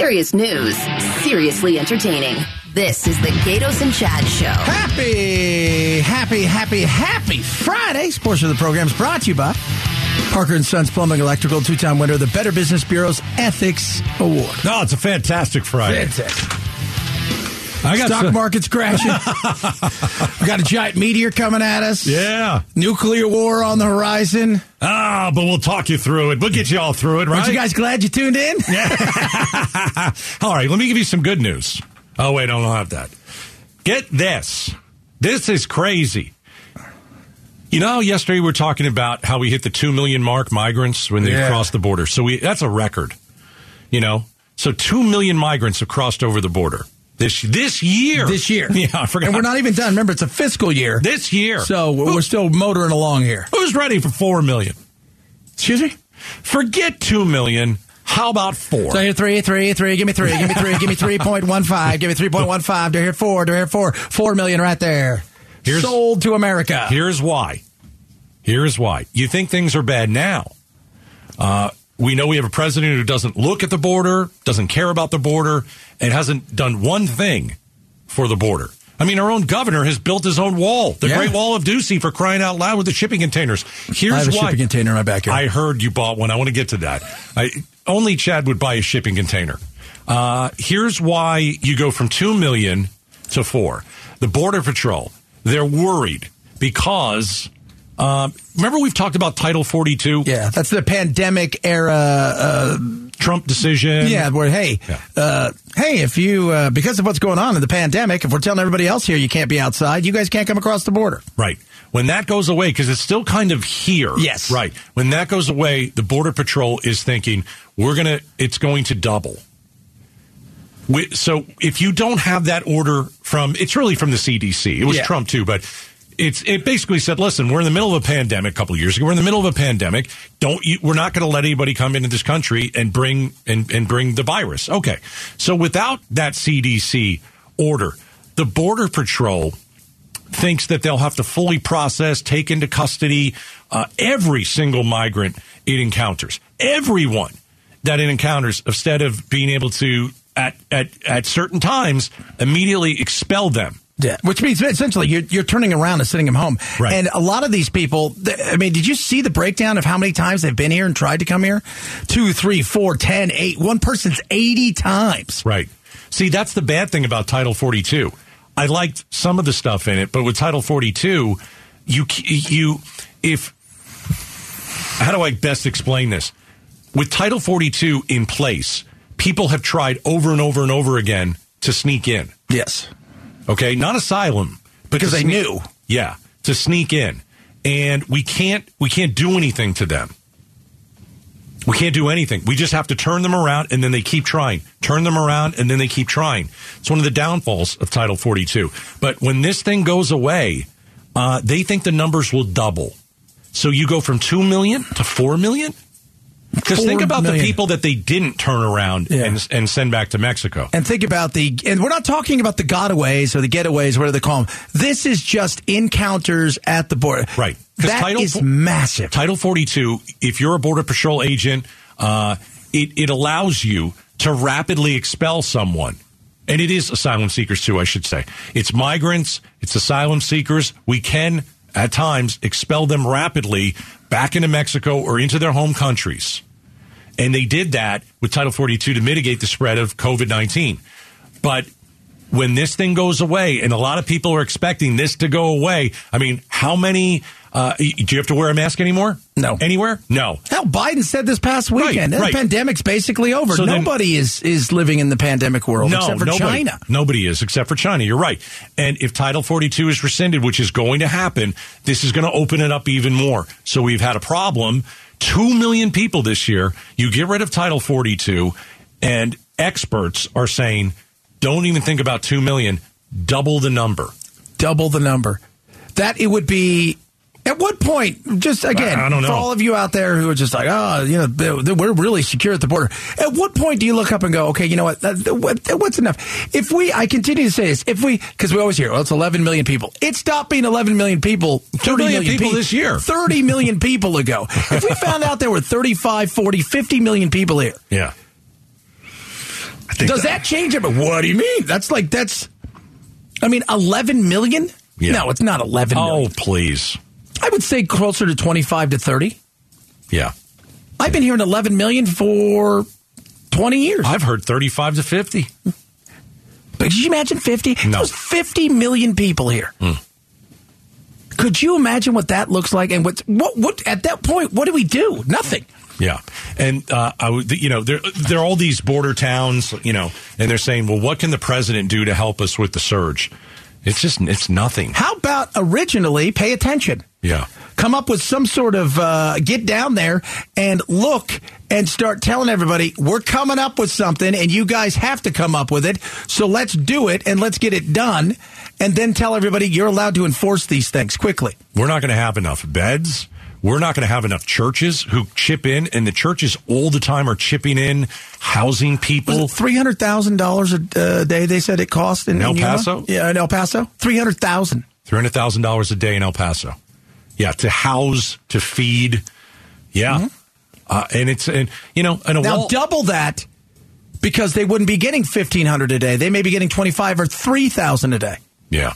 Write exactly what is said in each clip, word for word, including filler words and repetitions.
Serious news, seriously entertaining. This is the Gatos and Chad Show. Happy, happy, happy, happy Friday. This portion of the program is brought to you by Parker and Sons Plumbing Electrical, two-time winner of the Better Business Bureau's Ethics Award. No, it's a fantastic Friday. Fantastic. I got Stock some... market's crashing. We got a giant meteor coming at us. Yeah. Nuclear war on the horizon. Ah, but we'll talk you through it. We'll get you all through it, right? Aren't you guys glad you tuned in? Yeah. All right, let me give you some good news. Oh, wait, I don't have that. Get this. This is crazy. You know, yesterday we were talking about how we hit the two million mark migrants when they Yeah. crossed the border. So we that's a record, you know. So two million migrants have crossed over the border this this year. This year. Yeah, I forgot. And we're not even done. Remember, it's a fiscal year. This year. So we're Who, still motoring along here. who's ready for four million? Excuse me? Forget two million. How about four? So here, three, three, three. Give me three. Give me three. Give me three point one five. Give me three point one five. Do here four. Do here four. Four million right there. Here's, Sold to America. Here's why. Here's why. You think things are bad now. Uh, we know we have a president who doesn't look at the border, doesn't care about the border, and hasn't done one thing for the border. I mean, our own governor has built his own wall, the Yeah. Great Wall of Ducey, for crying out loud, with the shipping containers. Here's I have a why. shipping container in my backyard. I heard you bought one. I want to get to that. I, only Chad would buy a shipping container. Uh, here's why you go from two million to four. The Border Patrol, they're worried because... Uh, remember we've talked about Title forty-two? Yeah, that's the pandemic era uh, Trump decision. Yeah, where, hey, Yeah. Uh, hey, if you, uh, because of what's going on in the pandemic, if we're telling everybody else here you can't be outside, you guys can't come across the border. Right. When that goes away, because it's still kind of here. Yes. Right. When that goes away, the Border Patrol is thinking, we're going to, it's going to double. We, so if you don't have that order from, it's really from the C D C. It was Yeah. Trump too, but it's, it basically said, listen, we're in the middle of a pandemic a couple of years ago. We're in the middle of a pandemic. Don't you, we're not going to let anybody come into this country and bring, and, and bring the virus. Okay. So without that C D C order, the Border Patrol thinks that they'll have to fully process, take into custody uh, every single migrant it encounters. Everyone that it encounters, instead of being able to, at, at, at certain times, immediately expel them. Yeah, which means essentially you're, you're turning around and sending them home. Right. And a lot of these people, th- I mean, did you see the breakdown of how many times they've been here and tried to come here? Two, three, four, ten, eight. One person's eighty times. Right. See, that's the bad thing about Title forty-two. I liked some of the stuff in it, but with Title forty-two, you, you, if, how do I best explain this? With Title forty-two in place, people have tried over and over and over again to sneak in. Yes. Okay, not asylum, Because they sneak, knew. Yeah, to sneak in, and we can't we can't do anything to them. We can't do anything. We just have to turn them around, and then they keep trying. Turn them around, and then they keep trying. It's one of the downfalls of Title forty-two. But when this thing goes away, uh, they think the numbers will double. So you go from two million to four million. Because think about million. the people that they didn't turn around Yeah. and, and send back to Mexico. And think about the, and we're not talking about the gotaways or the getaways, whatever they call them. This is just encounters at the border. Right. 'Cause That Title is fo- massive. Title forty-two, if you're a Border Patrol agent, uh, it, it allows you to rapidly expel someone. And it is asylum seekers, too, I should say. It's migrants. It's asylum seekers. We can, at times, expel them rapidly back into Mexico or into their home countries. And they did that with Title forty-two to mitigate the spread of COVID nineteen. But when this thing goes away, and a lot of people are expecting this to go away, I mean, how many, uh, do you have to wear a mask anymore? No. Anywhere? No. Hell, Biden said this past weekend. Right, the right. pandemic's basically over. So then- nobody is, is living in the pandemic world No, except for nobody, China. Nobody is except for China. You're right. And if Title forty-two is rescinded, which is going to happen, this is going to open it up even more. So we've had a problem. Two million people this year. You get rid of Title forty-two, and experts are saying, don't even think about two million. Double the number. Double the number. That it would be. At what point, just again, I don't know. for all of you out there who are just like, oh, you know, we're really secure at the border. At what point do you look up and go, okay, you know what, what's enough? If we, I continue to say this, if we, because we always hear, well, it's eleven million people. It stopped being eleven million people, thirty million million people pe- this year. thirty million people ago. If we found out there were thirty-five, forty, fifty million people here. Yeah. Does that change it? But what do you mean? That's like, that's, I mean, eleven million? Yeah. No, it's not eleven million. Oh, please. I would say closer to twenty-five to thirty. Yeah. I've been hearing eleven million for twenty years. I've heard thirty-five to fifty. But could you imagine fifty? No. There's fifty million people here. Mm. Could you imagine what that looks like? And what, what, what, at that point, what do we do? Nothing. Yeah. And, uh, I would, you know, there, there are all these border towns, you know, and they're saying, well, what can the president do to help us with the surge? It's just, it's nothing. How about originally pay attention? Yeah. Come up with some sort of, uh, get down there and look and start telling everybody, we're coming up with something and you guys have to come up with it. So let's do it and let's get it done. And then tell everybody you're allowed to enforce these things quickly. We're not going to have enough beds. We're not going to have enough churches who chip in, and the churches all the time are chipping in, housing people. three hundred thousand dollars a uh, day, they said it cost in, in El in Paso? Yeah, in El Paso. three hundred thousand dollars. three hundred thousand dollars a day in El Paso. Yeah, to house, to feed. Yeah. Mm-hmm. Uh, and it's, and you know, and a now wall- double that because they wouldn't be getting fifteen hundred dollars a day. They may be getting twenty-five or three thousand dollars a day. Yeah.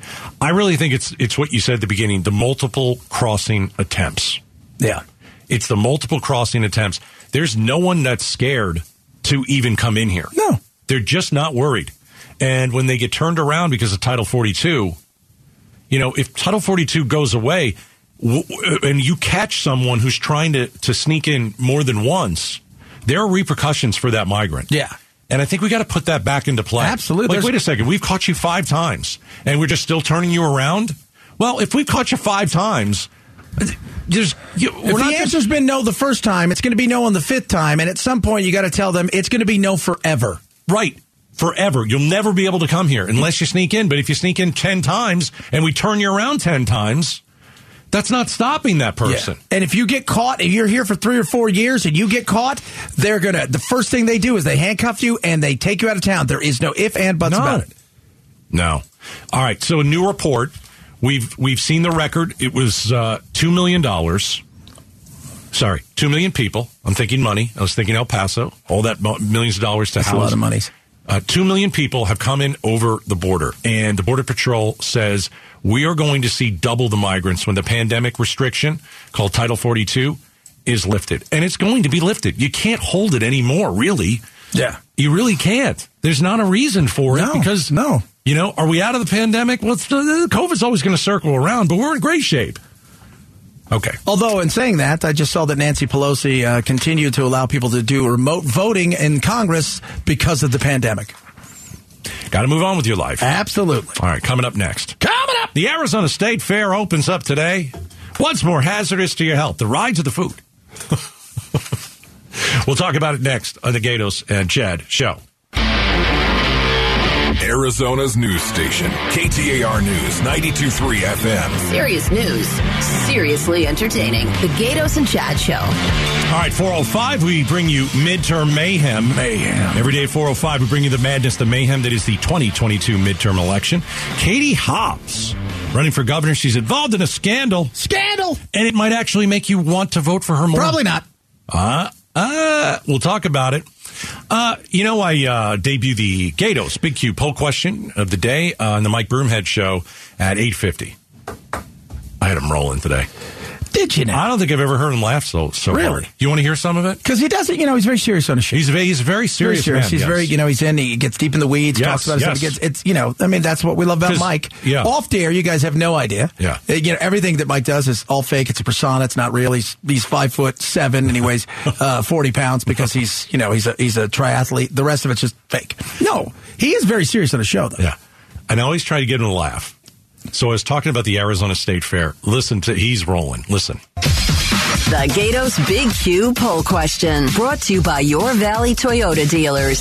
I really think it's it's what you said at the beginning, the multiple crossing attempts. Yeah. It's the multiple crossing attempts. There's no one that's scared to even come in here. No. They're just not worried. And when they get turned around because of Title forty-two, you know, if Title forty-two goes away w- and you catch someone who's trying to, to sneak in more than once, there are repercussions for that migrant. Yeah. And I think we got to put that back into play. Absolutely. Like, There's- wait a second. We've caught you five times, and we're just still turning you around? Well, if we've caught you five times, there's, you, we're if not the answer's been no the first time, it's going to be no on the fifth time. And at some point, you got to tell them it's going to be no forever. Right. Forever. You'll never be able to come here unless you sneak in. But if you sneak in ten times and we turn you around ten times, that's not stopping that person. Yeah. And if you get caught, if you're here for three or four years and you get caught, they're going to, the first thing they do is they handcuff you and they take you out of town. There is no if and buts No. about it. No. All right. So a new report. We've we've seen the record. It was uh, two million dollars. Sorry, two million people. I'm thinking money. I was thinking El Paso. All that mo- millions of dollars to That's house. a lot of money. Uh, two million people have come in over the border, and the Border Patrol says we are going to see double the migrants when the pandemic restriction called Title forty-two is lifted. And it's going to be lifted. You can't hold it anymore, really. Yeah. You really can't. There's not a reason for it No, because, no. you know, are we out of the pandemic? Well, it's, uh, COVID's always going to circle around, but we're in great shape. Okay. Although, in saying that, I just saw that Nancy Pelosi uh, continued to allow people to do remote voting in Congress because of the pandemic. Got to move on with your life. Absolutely. All right, coming up next. Coming up! The Arizona State Fair opens up today. What's more hazardous to your health, the rides or the food? We'll talk about it next on the Gatos and Chad Show. Arizona's news station, K T A R News, ninety-two point three F M. Serious news, seriously entertaining. The Gatos and Chad Show. All right, four oh five, we bring you midterm mayhem. Mayhem. Every day at four oh five, we bring you the madness, the mayhem that is the twenty twenty-two midterm election. Katie Hobbs, running for governor. She's involved in a scandal. Scandal! And it might actually make you want to vote for her more. Probably not. Uh, uh, we'll talk about it. Uh, you know, I uh, debut the Gatos Big Q poll question of the day uh, on the Mike Broomhead show at eight fifty. I had him rolling today. Did you know? I don't think I've ever heard him laugh so so Really? hard. You want to hear some of it? Because he doesn't, you know, he's very serious on his show. He's a, he's a very Very serious, serious. man. He's yes. very, you know, he's in, he gets deep in the weeds, Yes, talks about yes. stuff. He gets, it's, you know, I mean, that's what we love about 'Cause- Mike. yeah. Off the air, you guys have no idea. Yeah. Uh, You know, everything that Mike does is all fake. It's a persona. It's not real. He's, he's five foot seven and he weighs uh, forty pounds because he's, you know, he's a, he's a triathlete. The rest of it's just fake. No, he is very serious on the show, though. Yeah. And I always try to get him to laugh. So I was talking about the Arizona State Fair. Listen to, he's rolling. Listen. The Gatos Big Q poll question, brought to you by Your Valley Toyota dealers.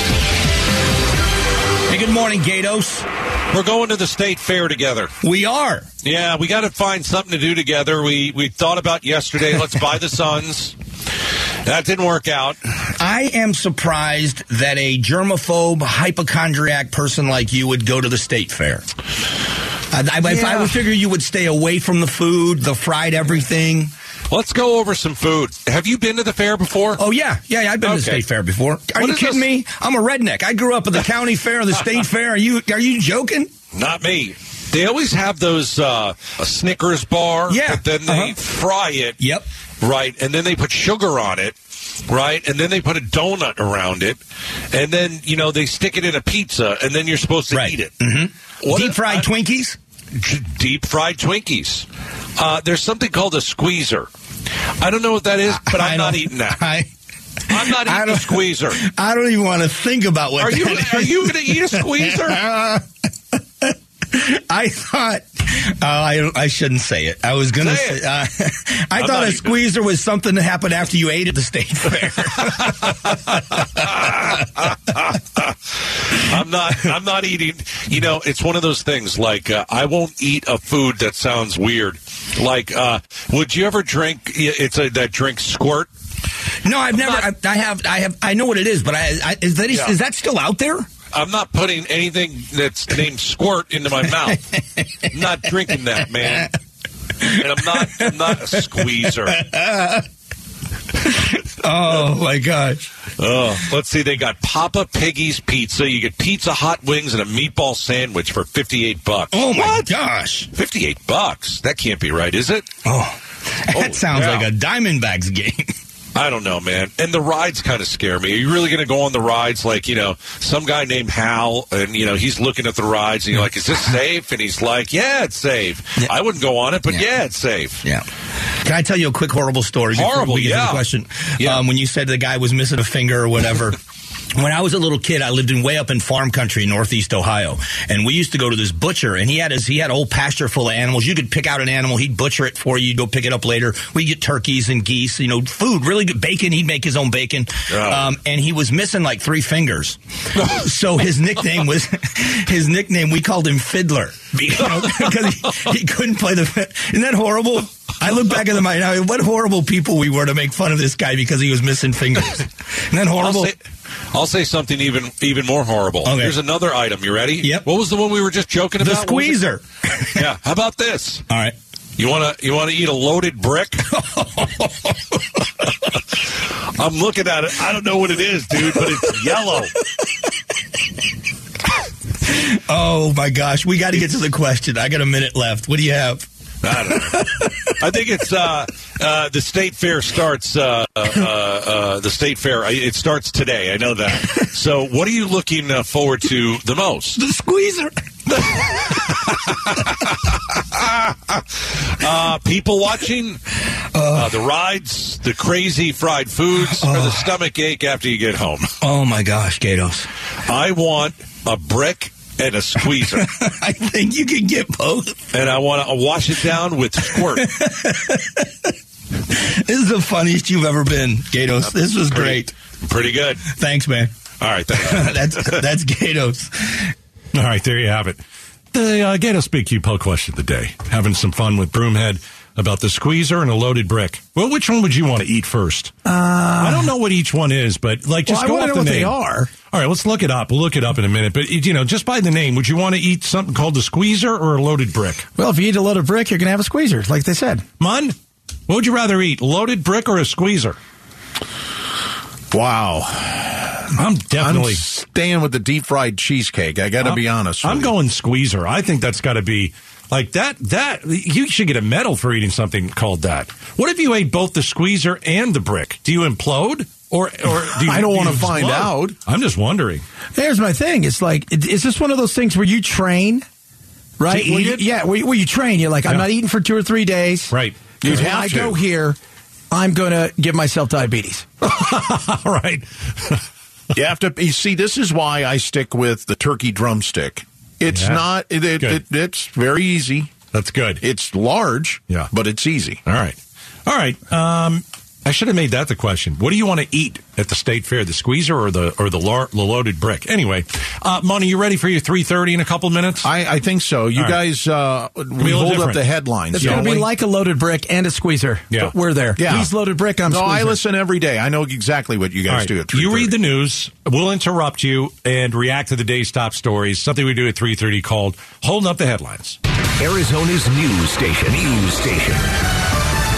Hey, good morning, Gatos. We're going to the state fair together. We are. Yeah, we got to find something to do together. We we thought about yesterday, let's buy the Suns. That didn't work out. I am surprised that a germaphobe, hypochondriac person like you would go to the state fair. I, I, If I would figure you would stay away from the food, the fried everything. Let's go over some food. Have you been to the fair before? Oh, yeah. Yeah, yeah I've been Okay. to the state fair before. Are What you is kidding this? me? I'm a redneck. I grew up at the county fair, the state fair. Are you Are you joking? Not me. They always have those uh, a Snickers bar, Yeah. but then they Uh-huh. fry it, Yep. right, and then they put sugar on it, right, and then they put a donut around it, and then, you know, they stick it in a pizza, and then you're supposed to Right. eat it. Mm-hmm. What Deep a- fried I- Twinkies? Deep fried Twinkies. Uh, there's something called a squeezer. I don't know what that is, but I I'm not don't- eating that. I, I'm not I eating a don't- squeezer. I don't even want to think about what Are you that are is. you going to eat a squeezer? I thought uh, I I shouldn't say it. I was gonna Say say. Uh, I I'm thought not a even- squeezer was something that happened after you ate at the state fair. I'm not. I'm not eating. You know, it's one of those things. Like uh, I won't eat a food that sounds weird. Like, uh, would you ever drink? It's a that drink squirt. No, I've never. not- I, I have. I have. I know what it is, but I, I is that Yeah. is that still out there? I'm not putting anything that's named squirt into my mouth. I'm not drinking that, man. And I'm not. I'm not a squeezer. Oh my gosh! Oh, let's see. They got Papa Piggy's Pizza. You get pizza, hot wings, and a meatball sandwich for fifty-eight bucks. Oh my gosh! fifty-eight bucks? That can't be right, is it? Oh, that Oh, sounds yeah. like a Diamondbacks game. I don't know, man. And the rides kind of scare me. Are you really going to go on the rides? Like, you know, some guy named Hal, and, you know, he's looking at the rides, and you're like, is this safe? And he's like, yeah, it's safe. Yeah. I wouldn't go on it, but Yeah. yeah, it's safe. Yeah. Can I tell you a quick horrible story? before Horrible, we get to yeah. the question. Yeah. Um, when you said the guy was missing a finger or whatever. When I was a little kid, I lived in way up in farm country, northeast Ohio, and we used to go to this butcher, and he had his he had a whole pasture full of animals. You could pick out an animal, he'd butcher it for you, you'd go pick it up later. We get turkeys and geese, you know, food, really good bacon. He'd make his own bacon, Oh. um, and he was missing like three fingers. So his nickname was his nickname. We called him Fiddler because he, he couldn't play the. Isn't that horrible? I look back at the mind now. What horrible people we were to make fun of this guy because he was missing fingers. Isn't that horrible? I'll say, I'll say something even even more horrible. Okay. Here's another item. You ready? Yep. What was the one we were just joking The about? What was it? squeezer. Yeah. How about this? All right. You want to you want to eat a loaded brick? I'm looking at it. I don't know what it is, dude, but it's yellow. Oh my gosh, we got to get to the question. I got a minute left. What do you have? I don't know. I think it's uh, uh, the state fair starts. Uh, uh, uh, the state fair. It starts today. I know that. So, what are you looking uh, forward to the most? The squeezer. Uh, people watching, uh, the rides, the crazy fried foods, or the stomach ache after you get home. Oh my gosh, Gatos. I want a brick and a squeezer, I think you can get both. and I want to wash it down with squirt. This is the funniest you've ever been, Gatos. This was great. Pretty good. Thanks, man. All right, thanks. that's that's Gatos. All right, there you have it. The uh, Gatos Big Q poll question of the day. Having some fun with Broomhead about the squeezer and a loaded brick. Well, which one would you want to eat first? Uh, I don't know what each one is, but like just Well, I go wanna off know the what name. they are. All right, let's look it up. We'll look it up in a minute. But, you know, just by the name, would you want to eat something called the squeezer or a loaded brick? Well, if you eat a loaded brick, you're going to have a squeezer, like they said. Mun, what would you rather eat, loaded brick or a squeezer? Wow. I'm definitely... I'm staying with the deep fried cheesecake. I got to I'm- be honest with I'm you. going squeezer. I think that's got to be like that. That you should get a medal for eating something called that. What if you ate both the squeezer and the brick? Do you implode or or do you, I don't do wanna you find explode? out. I'm just wondering. Here's my thing. It's like, is this one of those things where you train, right? To eat Where you- it? yeah, where, you- where you train. You're like, I'm Yeah. not eating for two or three days. Right. You'd When have I to. go here, I'm going to give myself diabetes. All right. You have to. You see, this is why I stick with the turkey drumstick. It's Yeah. not. It, it, Good. it, it's very easy. That's good. It's large. Yeah. but it's easy. All right. All right. Um, I should have made that the question. What do you want to eat at the state fair? The squeezer or the or the, lar- the loaded brick? Anyway, uh, Monty, you ready for your three thirty in a couple minutes? I, I think so. You All right. guys, uh, we a little hold up different. the headlines. It's don't going to be we? like a loaded brick and a squeezer. Yeah. But we're there. Yeah. He's loaded brick, I'm No, I squeezer. listen every day. I know exactly what you All guys right. do at You three thirty. read the news. We'll interrupt you and react to the day's top stories. Something we do at three thirty called Holding Up the Headlines. Arizona's news station. News station.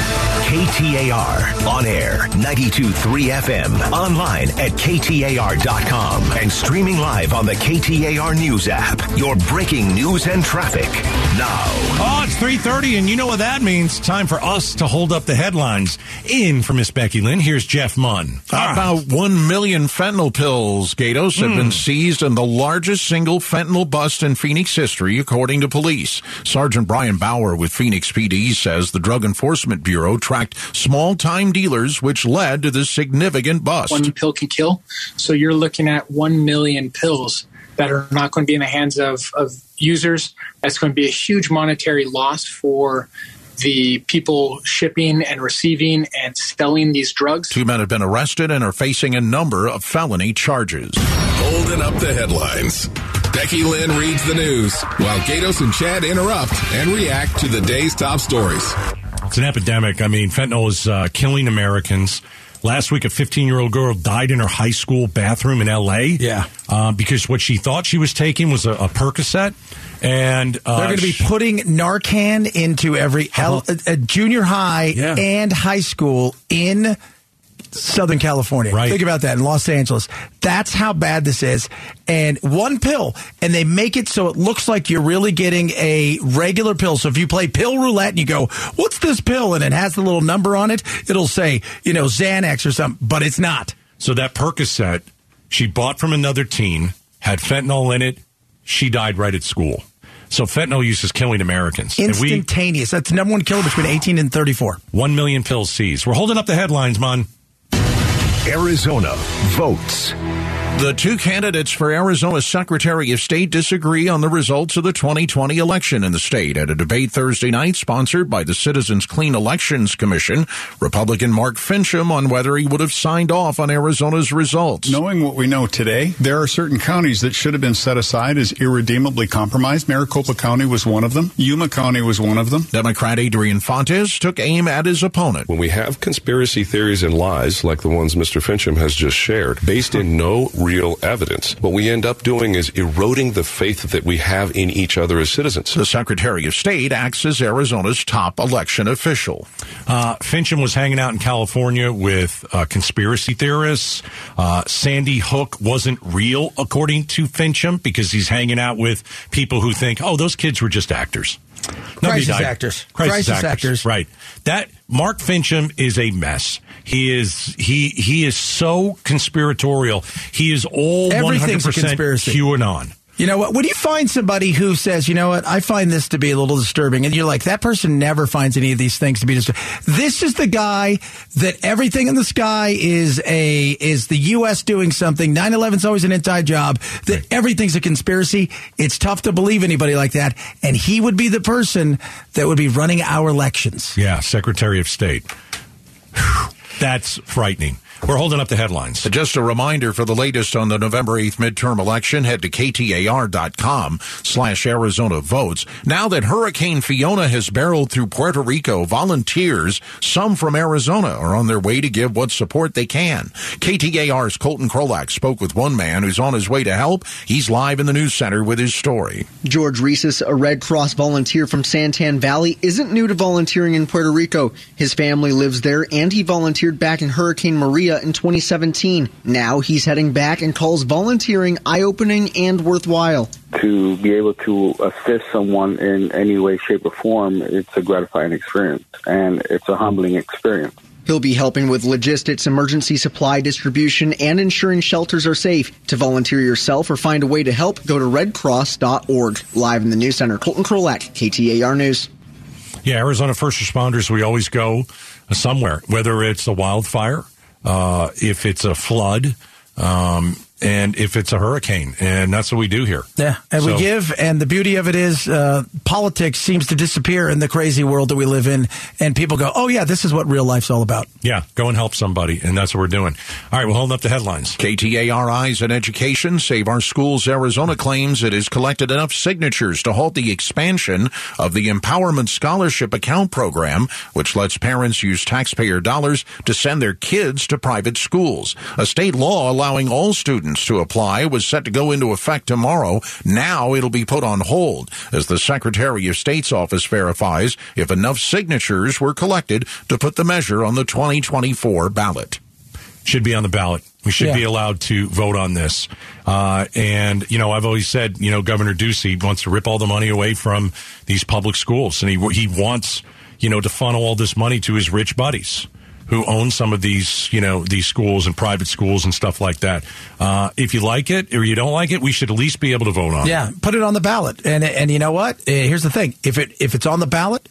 K T A R. On air, ninety-two point three F M. Online at K T A R dot com. And streaming live on the K T A R News app. Your breaking news and traffic now. Oh, it's three thirty, and you know what that means. Time for us to hold up the headlines. In for Miss Becky Lynn, here's Jeff Munn. About one million fentanyl pills, Gatos, have mm. been seized in the largest single fentanyl bust in Phoenix history, according to police. Sergeant Brian Bauer with Phoenix P D says the Drug Enforcement Bureau tracked small-time dealers, which led to this significant bust. One pill can kill, so you're looking at one million pills that are not going to be in the hands of, of users. That's going to be a huge monetary loss for the people shipping and receiving and selling these drugs. Two men have been arrested and are facing a number of felony charges. Holding up the headlines. Becky Lynn reads the news while Gatos and Chad interrupt and react to the day's top stories. It's an epidemic. I mean, fentanyl is uh, killing Americans. Last week, a fifteen-year-old girl died in her high school bathroom in L A Yeah. Uh, because what she thought she was taking was a, a Percocet. And uh, they're going to be putting Narcan into every L- a, a junior high yeah. and high school in Southern California. Right. Think about that, in Los Angeles. That's how bad this is. And one pill, and they make it so it looks like you're really getting a regular pill. So if you play pill roulette and you go, what's this pill? And it has the little number on it, it'll say, you know, Xanax or something, but it's not. So that Percocet she bought from another teen, had fentanyl in it. She died right at school. So fentanyl use is killing Americans. Instantaneous. We, That's the number one killer between eighteen and thirty-four. One million pills seized. We're holding up the headlines, man. Arizona votes. The two candidates for Arizona's Secretary of State disagree on the results of the twenty twenty election in the state. At a debate Thursday night sponsored by the Citizens Clean Elections Commission, Republican Mark Fincham on whether he would have signed off on Arizona's results. Knowing what we know today, there are certain counties that should have been set aside as irredeemably compromised. Maricopa County was one of them. Yuma County was one of them. Democrat Adrian Fontes took aim at his opponent. When we have conspiracy theories and lies like the ones Mister Fincham has just shared, based in no real evidence, what we end up doing is eroding the faith that we have in each other as citizens. The Secretary of State acts as Arizona's top election official. Uh, Fincham was hanging out in California with uh, conspiracy theorists. Uh, Sandy Hook wasn't real, according to Fincham, because he's hanging out with people who think, oh, those kids were just actors. Crisis actors. Crisis, Crisis actors. actors. Right. That Mark Fincham is a mess. He is he he is so conspiratorial. He is all one hundred percent QAnon. You know what? When you find somebody who says, you know what, I find this to be a little disturbing, and you're like, that person never finds any of these things to be disturbing. This is the guy that everything in the sky is a is the U S doing something. nine eleven's always an inside job. That everything's a conspiracy. It's tough to believe anybody like that, and he would be the person that would be running our elections. Yeah, Secretary of State. Whew. That's frightening. We're holding up the headlines. Just a reminder for the latest on the November eighth midterm election, head to ktar.com slash Arizona votes. Now that Hurricane Fiona has barreled through Puerto Rico, volunteers, some from Arizona, are on their way to give what support they can. K T A R's Colton Krolak spoke with one man who's on his way to help. He's live in the news center with his story. George Reeses, a Red Cross volunteer from Santan Valley, isn't new to volunteering in Puerto Rico. His family lives there, and he volunteered back in Hurricane Maria in twenty seventeen. Now he's heading back and calls volunteering eye-opening and worthwhile. To be able to assist someone in any way, shape, or form, it's a gratifying experience, and it's a humbling experience. He'll be helping with logistics, emergency supply distribution, and ensuring shelters are safe. To volunteer yourself or find a way to help, go to red cross dot org. Live in the news center, Colton Krolak, K T A R News. Yeah, Arizona first responders, we always go somewhere, whether it's a wildfire, Uh, if it's a flood, um, and if it's a hurricane, and that's what we do here. Yeah, and so, we give, and the beauty of it is uh, politics seems to disappear in the crazy world that we live in, and people go, oh, yeah, this is what real life's all about. Yeah, go and help somebody, and that's what we're doing. All right, we'll hold up the headlines. K T A R Eyes on Education. Save Our Schools Arizona claims it has collected enough signatures to halt the expansion of the Empowerment Scholarship Account Program, which lets parents use taxpayer dollars to send their kids to private schools. A state law allowing all students guidance to apply was set to go into effect tomorrow. Now it'll be put on hold as the Secretary of State's office verifies if enough signatures were collected to put the measure on the twenty twenty-four ballot. Should be on the ballot. We should Yeah. be allowed to vote on this. Uh, and, you know, I've always said, you know, Governor Ducey wants to rip all the money away from these public schools. And he, he wants, you know, to funnel all this money to his rich buddies who own some of these, you know, these schools and private schools and stuff like that. Uh, if you like it or you don't like it, we should at least be able to vote on it. Yeah, put it on the ballot. And and you know what? Uh, Here's the thing. If it if it's on the ballot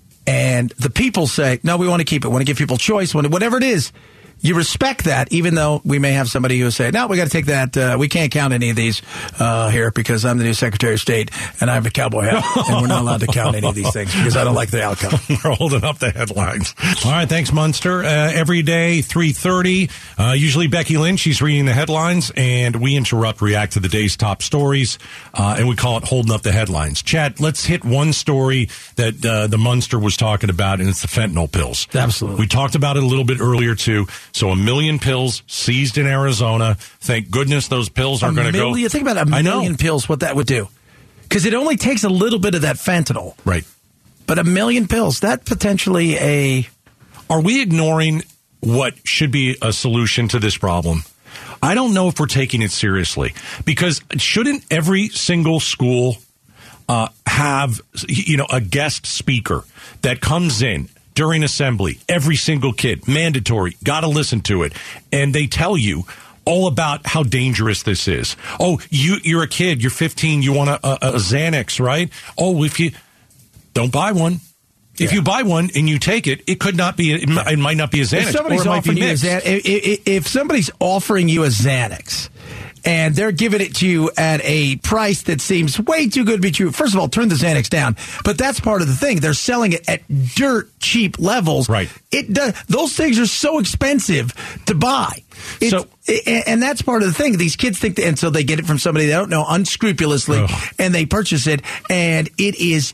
and the people say, no, we want to keep it, want to give people choice, when whatever it is, you respect that, even though we may have somebody who will say, no, we got to take that. Uh, we can't count any of these uh, here because I'm the new Secretary of State and I have a cowboy hat and we're not allowed to count any of these things because I don't like the outcome. We're holding up the headlines. All right, thanks, Munster. Uh, every day, three thirty. Uh, usually Becky Lynn, she's reading the headlines, and we interrupt, react to the day's top stories, uh, and we call it Holding Up the Headlines. Chad, let's hit one story that uh, the Munster was talking about, and it's the fentanyl pills. Absolutely. We talked about it a little bit earlier, too. So a million pills seized in Arizona. Thank goodness those pills are going to go. You think about a I know. million pills, what that would do. Because it only takes a little bit of that fentanyl. Right. But a million pills, that potentially a... Are we ignoring what should be a solution to this problem? I don't know if we're taking it seriously. Because shouldn't every single school uh, have, you know, a guest speaker that comes in during assembly, every single kid, mandatory, got to listen to it. And they tell you all about how dangerous this is. Oh, you, you're a kid, you're fifteen, you want a, a, a Xanax, right? Oh, if you don't buy one. If Yeah. you buy one and you take it, it could not be, it, m- it might not be a Xanax, If somebody's or it might be offering you a mixed. Xan- if, if, if somebody's offering you a Xanax and they're giving it to you at a price that seems way too good to be true, first of all, turn the Xanax down. But that's part of the thing. They're selling it at dirt cheap levels. Right. It does. Those things are so expensive to buy. It's, So- and and that's part of the thing. These kids think, that, and so they get it from somebody they don't know unscrupulously, Ugh. and they purchase it, and it is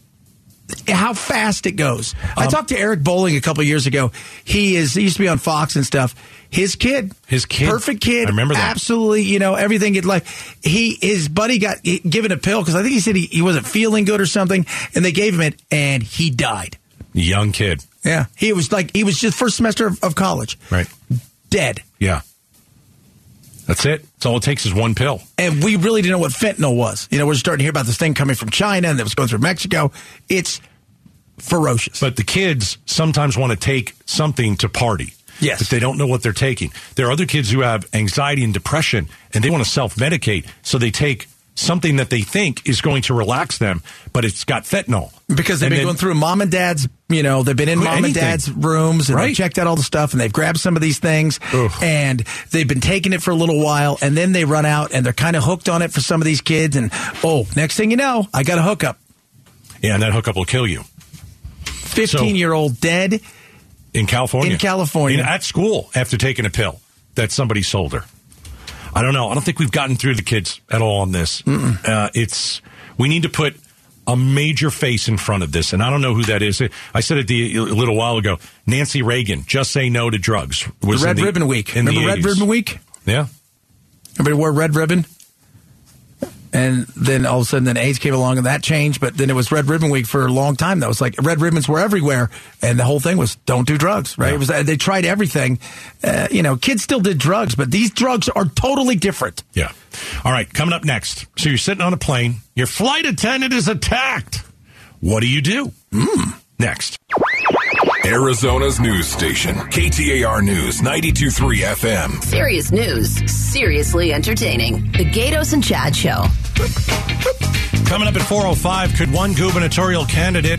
how fast it goes. I Um, talked to Eric Bowling a couple of years ago. He is he used to be on Fox and stuff. His kid, His kid. perfect kid. I remember that. Absolutely, you know everything. It like he his buddy got given a pill because I think he said he, he wasn't feeling good or something, and they gave him it, and he died. Young kid. Yeah, he was like he was just first semester of, of college, Right. dead. Yeah. That's it. That's all it takes is one pill. And we really didn't know what fentanyl was. You know, we're starting to hear about this thing coming from China and that was going through Mexico. It's ferocious. But the kids sometimes want to take something to party. Yes. But they don't know what they're taking. There are other kids who have anxiety and depression, and they want to self-medicate, so they take something that they think is going to relax them, but it's got fentanyl. Because they've And been then- going through mom and dad's, you know, they've been in mom and Anything. dad's rooms and Right. they've checked out all the stuff and they've grabbed some of these things Ugh. and they've been taking it for a little while and then they run out and they're kind of hooked on it for some of these kids. And, oh, next thing you know, I got a hookup. Yeah, and that hookup will kill you. fifteen-year-old dead. In California. In California. In- at school after taking a pill that somebody sold her. I don't know. I don't think we've gotten through the kids at all on this. Uh, it's we need to put a major face in front of this, and I don't know who that is. I said it the, a little while ago. Nancy Reagan, just say no to drugs. Was The Red in Ribbon Week. in the Remember Red eighties. Ribbon Week? Yeah. Everybody wore red ribbon. And then all of a sudden, then AIDS came along and that changed. But then it was Red Ribbon Week for a long time. That was like red ribbons were everywhere. And the whole thing was don't do drugs, right? Yeah. It was They tried everything. Uh, you know, kids still did drugs, but these drugs are totally different. Yeah. All right, coming up next. So you're sitting on a plane. Your flight attendant is attacked. What do you do? Mm. Next. Arizona's news station, K T A R News, ninety-two point three F M. Serious news, seriously entertaining. The Gatos and Chad Show. Coming up at four oh five, could one gubernatorial candidate,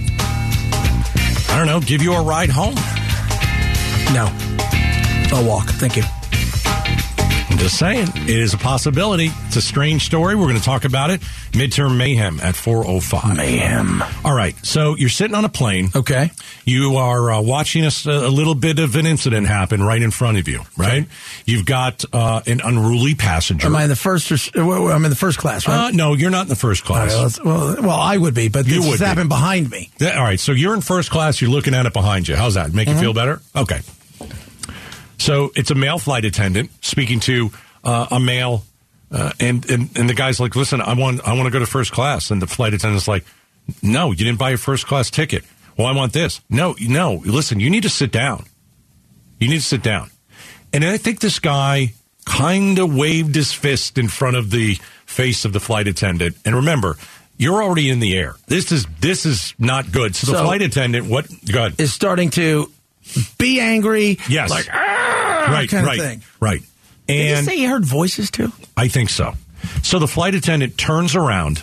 I don't know, give you a ride home? No. I'll walk. Thank you. I'm just saying, it is a possibility. It's a strange story. We're going to talk about it. Midterm mayhem at four oh five. Mayhem. All right. So you're sitting on a plane. Okay. You are uh, watching a, a little bit of an incident happen right in front of you, right? Okay. You've got uh, an unruly passenger. Am I in the first or, well, I'm in the first class, right? Uh, no, you're not in the first class. All right, well, well, I would be, but you this would is happening behind me. Yeah, all right. So you're in first class. You're looking at it behind you. How's that? Make mm-hmm. you feel better? Okay. So it's a male flight attendant speaking to uh, a male, uh, and, and and the guy's like, "Listen, I want I want to go to first class," and the flight attendant's like, "No, you didn't buy a first class ticket." Well, I want this. No, no. Listen, you need to sit down. You need to sit down. And I think this guy kind of waved his fist in front of the face of the flight attendant. And remember, you're already in the air. This is this is not good. So, so the flight attendant, what? Go ahead. Is starting to be angry. Yes. Like, right, kind right, of thing. Right. And did you say you heard voices too? I think so. So the flight attendant turns around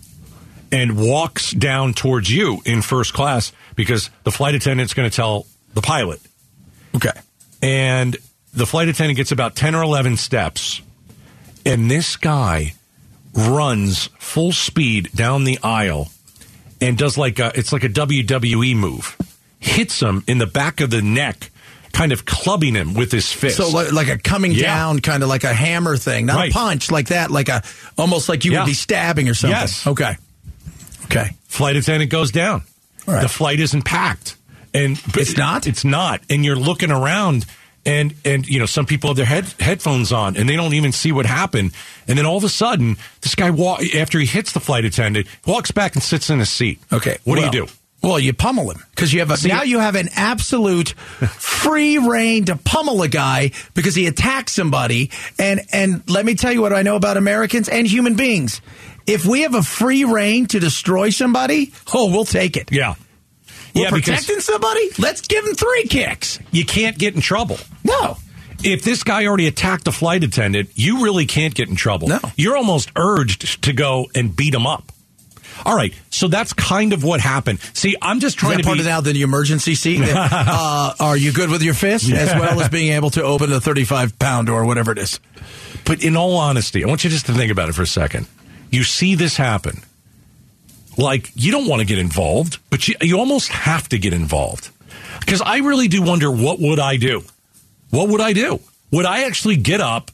and walks down towards you in first class because the flight attendant's going to tell the pilot. Okay. And the flight attendant gets about ten or eleven steps, and this guy runs full speed down the aisle and does like a, it's like a W W E move. Hits him in the back of the neck, kind of clubbing him with his fist. So like, like a coming Yeah. down, kind of like a hammer thing, not Right. a punch like that, like a almost like you Yeah. would be stabbing or something. Yes. Okay. Okay. Flight attendant goes down. All right. The flight isn't packed. And It's not? It's not. And you're looking around and and you know, some people have their head headphones on and they don't even see what happened. And then all of a sudden, this guy walk after he hits the flight attendant, walks back and sits in his seat. Okay. What well, do you do? Well, you pummel him because you have a, See, now you have an absolute free reign to pummel a guy because he attacked somebody. And and let me tell you what I know about Americans and human beings. If we have a free reign to destroy somebody, oh, we'll take it. Yeah. We're yeah, because protecting somebody? Let's give him three kicks. you can't get in trouble. No. If this guy already attacked a flight attendant, you really can't get in trouble. No. You're almost urged to go and beat him up. All right, so that's kind of what happened. See, I'm just Is trying that to part be... of now the emergency seat? uh, are you good with your fist? Yeah. As well as being able to open a thirty-five pound or whatever it is. But in all honesty, I want you just to think about it for a second. You see this happen. Like, you don't want to get involved, but you, you almost have to get involved. Because I really do wonder, what would I do? What would I do? Would I actually get up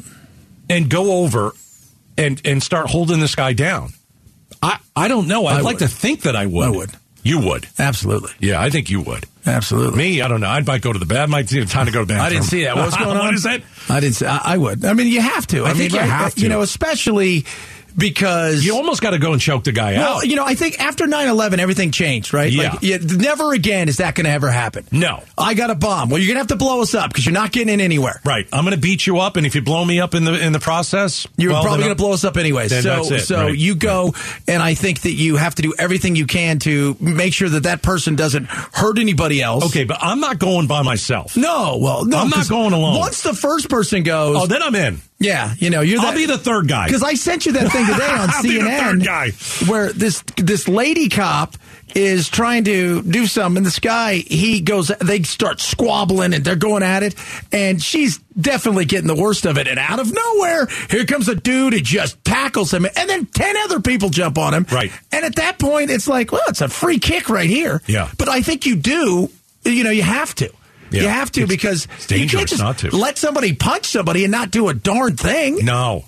and go over and, and start holding this guy down? I, I don't know. I'd I like would. to think that I would. I would. You would. Absolutely. Yeah, I think you would. Absolutely. Me, I don't know. I might go to the bed. Might need time to go to the bathroom. I didn't see that. What's going on? What is that? I didn't see. I, I would. I mean, you have to. I, I mean, think you right? have to. You know, especially because You almost got to go and choke the guy well, out. you know, I think after nine eleven, everything changed, right? Yeah. Like, yeah. Never again is that going to ever happen. No. I got a bomb. Well, you're going to have to blow us up because you're not getting in anywhere. Right. I'm going to beat you up, and if you blow me up in the in the process, You're well, probably then going to blow us up anyway. then So, that's it, so right, you go, and I think that you have to do everything you can to make sure that that person doesn't hurt anybody else. Okay, but I'm not going by myself. No, well, no, I'm not 'cause going alone. Once the first person goes, Oh, then I'm in. yeah, you know, you're I'll that, be the third guy. because I sent you that thing today on I'll be the C N N third guy. where this this lady cop is trying to do something. And this guy, he goes, they start squabbling and they're going at it, and she's definitely getting the worst of it. And out of nowhere, here comes a dude who just tackles him, and then ten other people jump on him. Right. And at that point, it's like, well, it's a free kick right here. Yeah. But I think you do. You know, you have to. Yeah. You have to It's- because it's you dangerous can't just not to. let somebody punch somebody and not do a darn thing. No,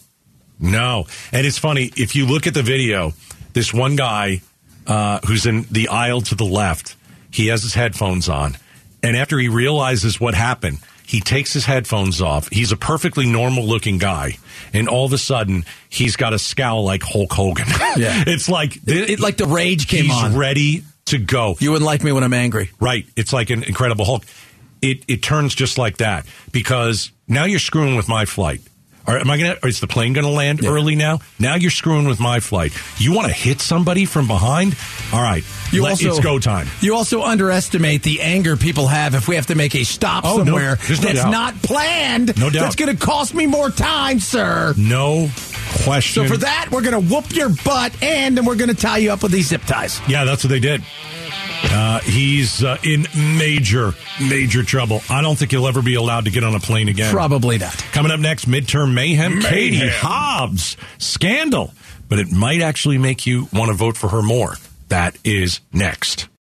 no. And it's funny, if you look at the video, this one guy uh, who's in the aisle to the left, he has his headphones on. And after he realizes what happened, he takes his headphones off. He's a perfectly normal looking guy. And all of a sudden, he's got a scowl like Hulk Hogan. Yeah. It's like, It, it- like the rage came he's on. ready to go. You wouldn't like me when I'm angry. Right. It's like an Incredible Hulk. It it turns just like that because now you're screwing with my flight. Or am I gonna? Or is the plane going to land Yeah. early now? Now you're screwing with my flight. You want to hit somebody from behind? All right. You let- also, it's go time. You also underestimate the anger people have if we have to make a stop Oh, no, somewhere there's no that's doubt. not planned. No doubt. That's going to cost me more time, sir. No question. So for that, we're going to whoop your butt, and then we're going to tie you up with these zip ties. Yeah, that's what they did. Uh, he's uh, in major, major trouble. I don't think he'll ever be allowed to get on a plane again. Probably not. Coming up next, midterm mayhem. Mayhem. Katie Hobbs, scandal. But it might actually make you want to vote for her more. That is next.